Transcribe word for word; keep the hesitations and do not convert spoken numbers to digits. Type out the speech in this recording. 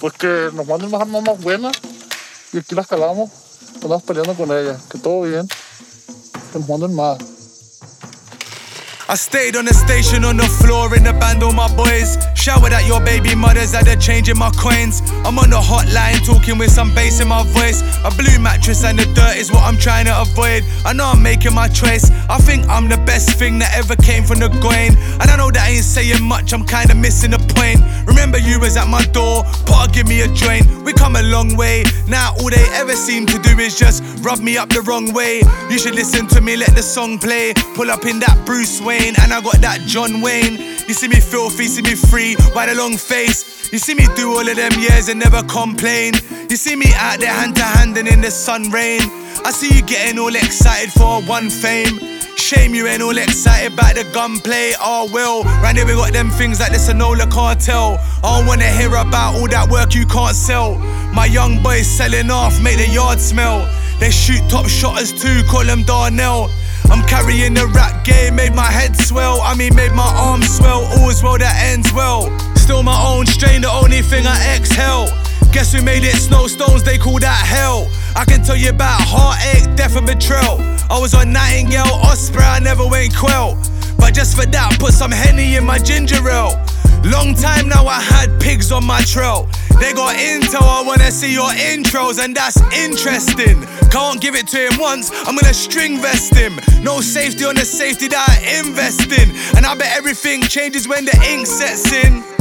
Pues que nos manden más armas más buenas y aquí las calamos. Estamos peleando con ellas. Que todo bien. Que nos manden más. I stayed on the station on the floor in the band, all my boys. Showered at your baby mothers, had a change in my coins. I'm on the hotline talking with some bass in my voice. A blue mattress and the dirt is what I'm trying to avoid. I know I'm making my choice. I think I'm the best thing that ever came from the going. And I know that ain't saying much, I'm kinda missing the point. Remember you was at my door, Potter give me a joint. We come a long way, now all they ever seem to do is just rub me up the wrong way. You should listen to me, let the song play. Pull up in that Bruce Wayne, and I got that John Wayne. You see me filthy, see me free, by the long face. You see me do all of them years and never complain. You see me out there hand to hand and in the sun rain. I see you getting all excited for one fame. Shame you ain't all excited about the gunplay. Oh well, round here we got them things like the Sonola cartel. I don't wanna hear about all that work you can't sell. My young boys selling off, make the yard smell. They shoot top shotters too, call them Darnell. I'm carrying the rap game, made my head swell. I mean made my arms swell, all's well that ends well. Still my own strain, the only thing I exhale. Guess who made it snowstones, they call that hell. I can tell you about heartache, death and betrayal. I was on Nightingale, Osprey, I never went quell. But just for that, put some Henny in my ginger ale. Long time now I had pigs on my trail. They got intel, I wanna see your intros, and that's interesting. Can't give it to him once, I'm gonna string vest him. No safety on the safety that I invest in. And I bet everything changes when the ink sets in.